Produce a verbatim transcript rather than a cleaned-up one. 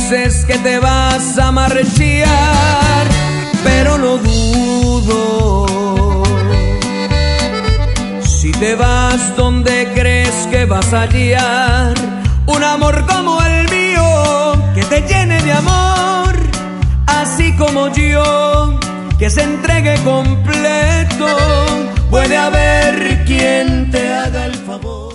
dices que te vas a marchar, pero lo dudo. Si te vas, ¿dónde crees que vas a hallar un amor como el mío, que te llene de amor, así como yo, que se entregue completo? Puede haber quien te haga el favor.